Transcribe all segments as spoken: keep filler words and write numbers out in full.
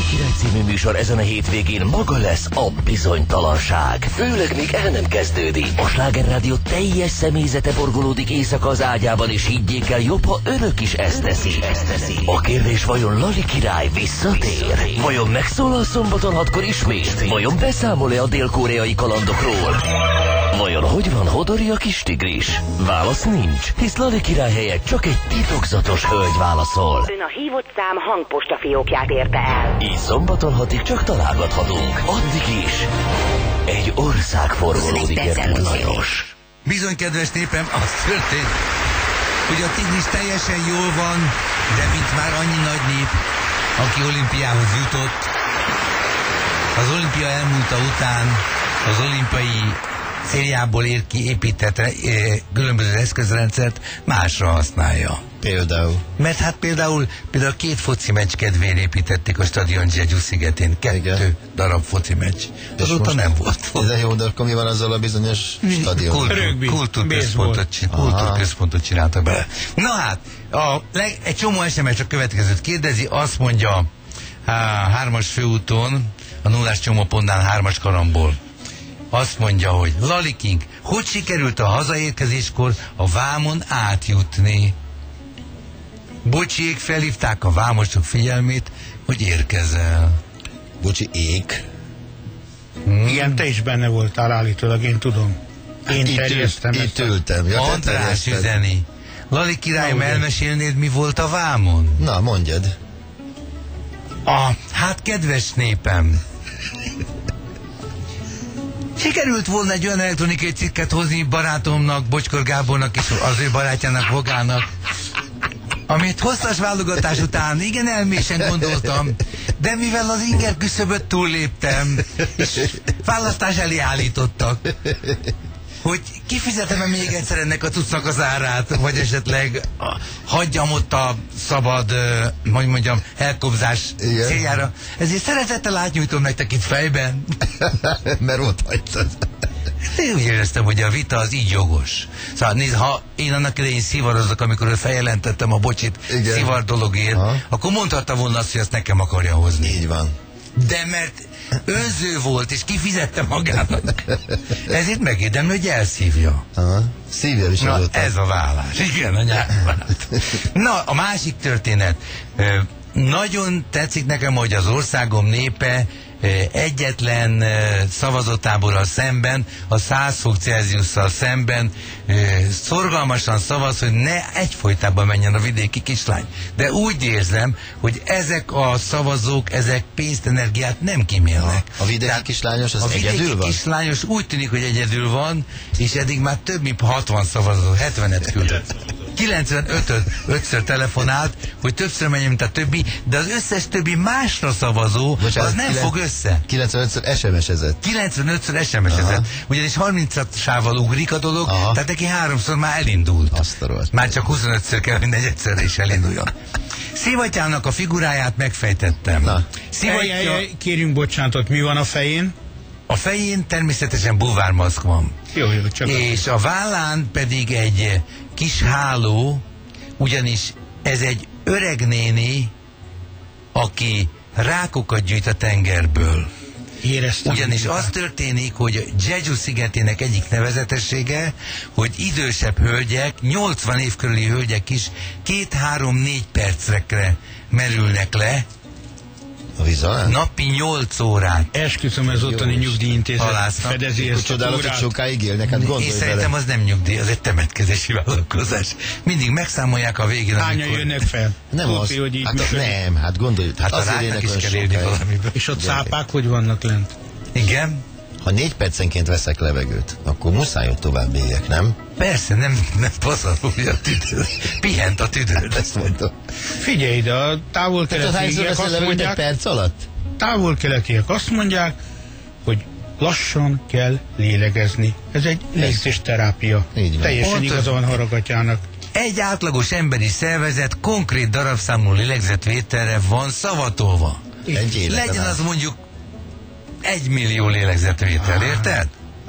Király című műsor ezen a hétvégén maga lesz a bizonytalanság. Főleg még el nem kezdődik. A Sláger Rádió teljes személyzete forgolódik éjszaka az ágyában, és higgyék el, jobb, ha önök is ezt teszik. A kérdés, vajon Lali király visszatér? Vajon megszólal szombaton hatkor ismét? Vajon beszámol-e a dél-koreai kalandokról? Vajon hogy van Hodori a kis tigris? Válasz nincs, hisz Lali király helyett csak egy titokzatos hölgy válaszol. Ön a hívott szám hangposta fiókját érte el. Így szombaton hatig csak találgathatunk. Addig is egy ország forgolódik Erdő Lajos. Bizony, kedves népem, az történt, hogy a tigris teljesen jól van, de mint már annyi nagy nép, aki olimpiához jutott, az olimpia elmúlta után az olimpiai céljából ér ki épített e, különböző eszközrendszert másra használja. Például? Mert hát például, például két foci meccs kedvéért építették a stadion Jeju szigetén. Kettő Igen. darab foci meccs. Azóta nem volt. Ez a jó, de akkor mi van azzal a bizonyos stadion? Kultúr, kultúrközpontot kultúr csináltak bele. Na hát, a leg, egy csomó es em es a következőt kérdezi, azt mondja a hármas főúton, a nullás csomópontnál hármas karamból. Azt mondja, hogy Lali King, hogy sikerült a hazaérkezéskor a vámon átjutni? Bocsiék felhívták a vámosok figyelmét, hogy érkezel. Bocsi, ég? Hmm. Igen, te is benne voltál állítólag, én tudom. Én itt terjesztem ül, Itt ültem. Ja, András üzeni. Lali királyom, elmesélnéd, mi volt a vámon? Na, mondjad. A, hát kedves népem, sikerült volna egy olyan elektronikai cikket hozni barátomnak, Bocskor Gábornak és az ő barátjának, Vogának, amit hosszas válogatás után igen elmésen gondoltam, de mivel az inger küszöböt túlléptem, és választás elé állítottak, hogy kifizetem-e még egyszer ennek a cuccnak az árát, vagy esetleg a, hagyjam ott a szabad, uh, hogy mondjam, elkobzás Igen. céljára. Ezért szeretettel átnyújtom nektek itt fejben. Mert ott hagytad. Én úgy éreztem, hogy a vita az így jogos. Szóval nézd, ha én annak idején szivarozok, amikor feljelentettem a Bocsit Igen. szivar dologért, Aha. akkor mondhatta volna azt, hogy ezt nekem akarja hozni. Így van. De mert önző volt, és kifizette magának. Ezért megérdemli, hogy elszívja. Aha. Szívja is. Na, ez a vállás. Igen, a nyárban. Na, a másik történet. Nagyon tetszik nekem, hogy az országom népe egyetlen szavazatáborral szemben, a száz fok Celsiusszal szemben szorgalmasan szavaz, hogy ne egyfolytában menjen a vidéki kislány. De úgy érzem, hogy ezek a szavazók, ezek pénzt, energiát nem kimélnek. A vidéki Tehát kislányos az egyedül van? A vidéki kislányos úgy tűnik, hogy egyedül van, és eddig már több mint hatvan szavazó, hetvenet küldött. kilencvenötöt ötször telefonált, hogy többször menjen, mint a többi, de az összes többi másra szavazó, Bocsánat, az nem kilenc, fog össze. kilencvenötször es em es-ezett. kilencvenötször es em es-ezett. Ugyanis harminc sávval ugrik a dolog, Aha. tehát neki háromszor már elindult. Már csak huszonötször kell, hogy negyedszerre is elinduljon. Szivattyának a figuráját megfejtettem. Na. Szivattyá... Ej, ej, ej, kérjünk bocsánatot, mi van a fején? A fején természetesen bulvármaszk van. Jó, jó, csak és a vállán pedig egy kis háló, ugyanis ez egy öreg néni, aki rákokat gyűjt a tengerből. Éreztem. Ugyanis az történik, hogy Jeju szigetének egyik nevezetessége, hogy idősebb hölgyek, nyolcvan év körüli hölgyek is két-három-négy percekre merülnek le, a víz alá? Napi nyolc órát. Esküszöm, ez ottani nyugdíjintézet fedezi ezt a túrát. Hogy sokáig élnek, hát gondolj Én szerintem az nem nyugdíj, az egy temetkezési vállalkozás. Mindig megszámolják a végén, Hányan amikor... jönnek fel? Nem Kópi, az. Hogy hát nem, hát gondolj. Hát az ráknak is kell élni valamiből. És ott cápák hogy vannak lent? Igen. Ha négy percenként veszek levegőt, akkor muszáj, hogy tovább éljek, nem? Persze, nem, nem pazarolja a tüdőr. Pihent a tüdőr. Ezt mondom. Figyelj, de a távol-keletiek azt mondják, perc alatt? Távol-keletiek azt mondják, hogy lassan kell lélegezni. Ez egy légzésterápia. Teljesen igaza van Haragatyának. Egy átlagos emberi szervezet konkrét darabszámú lélegzetvételre van szavatolva. Legyen az mondjuk egy millió lélegzetvétel, érted?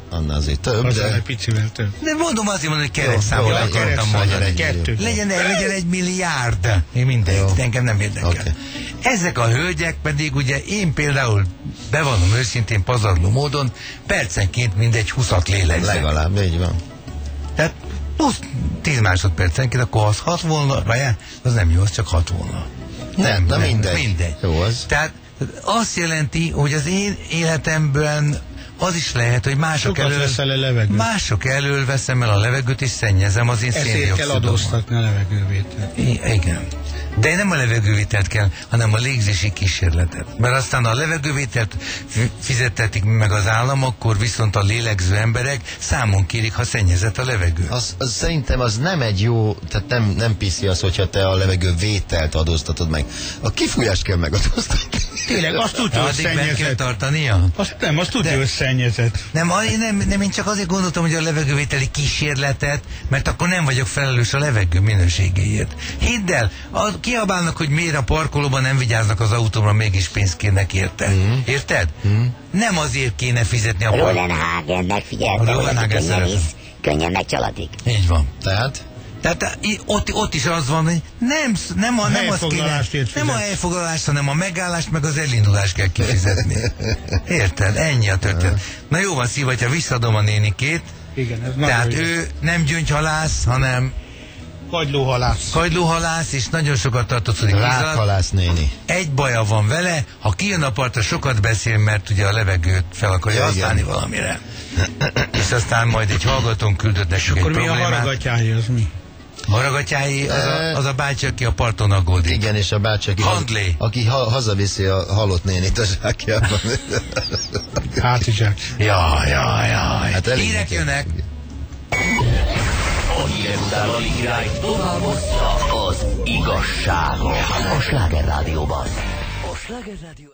annál azért több, Az de... egy picivel több. De mondom, azért mondom, hogy kerekszámot Jó, akartam mondani. Kettő. Legyen, legyen egy milliárd. Én mindegy, engem nem érdekel. Okay. Ezek a hölgyek pedig ugye én például bevallom őszintén pazarló módon percenként mindegy húszat lélegzek. Legalább, így van. Tehát plusz tíz másodpercenként, akkor az hat volna, vagy az nem jó, az csak hat volna. Nem, nem, mindegy. mindegy. Jó az. Tehát azt jelenti, hogy az én életemben az is lehet, hogy mások Sokat elől, veszel a levegőt. mások elől veszem el a levegőt, és szennyezem az én Ezért kell széndioxidomat. adóztatni a levegővételt. I- igen. De nem a levegővételt kell, hanem a légzési kísérletet. Mert aztán a levegővételt f- fizettetik meg az állam, akkor viszont a lélegző emberek számon kérik, ha szennyezett a levegő. Az, az szerintem az nem egy jó, tehát nem, nem piszi az, hogyha te a levegő vételt adóztatod meg. A kifújást kell megadóztatni. Tényleg, azt tudja, hogy Addig meg kell szennyezett. tartania? Azt nem, azt tudja, De- hogy szennyezett. Nem, a- én nem, nem, én csak azért gondoltam, hogy a levegővételi kísérletet, mert akkor nem vagyok felelős a levegő minőségéért. Hidd el, a, kiabálnak, hogy miért a parkolóban nem vigyáznak az autómra, mégis pénzt kérnek érte. Mm. Érted? Mm. Nem azért kéne fizetni a parkolóban. Rolenhagen A megfigyelte, hogy Roland aki Hagen könnyen szeretem. visz, könnyen megcsalatik. Így van. Tehát? Tehát í- ott, ott is az van, hogy nem, sz- nem, a, nem, az kéne, Helyfoglalásért nem a fizet. helyfoglalást, hanem a megállást, meg az elindulást kell kifizetni. Érted? Ennyi a történet. Na jó van, Szívatya, visszadom a nénikét. Igen, ez Tehát nagyon jó. ő nem gyöngyhalász, hanem Kagylóhalász. kagylóhalász, és nagyon sokat tartózkodik víz alatt. Rákhalász néni. Egy baja van vele, ha kijön a partra, sokat beszél, mert ugye a levegőt fel akarja Ja, használni igen. valamire. És aztán majd egy hallgatón küldött nekünk egy Akkor mi a problémát. haragatyája, az mi? Haragatyái, az a, az a bácsi, aki a parton aggódik. Igen, és a bácsi, aki, Handlé. aki ha, hazaviszi a halott nénit a zsákjában. Hátizsák. Ja, ja, ja. Hát elég Hírek neki. jönnek. A hírek után a király tovább hozza az igazságot a Sláger Rádióban. A Sláger Rádió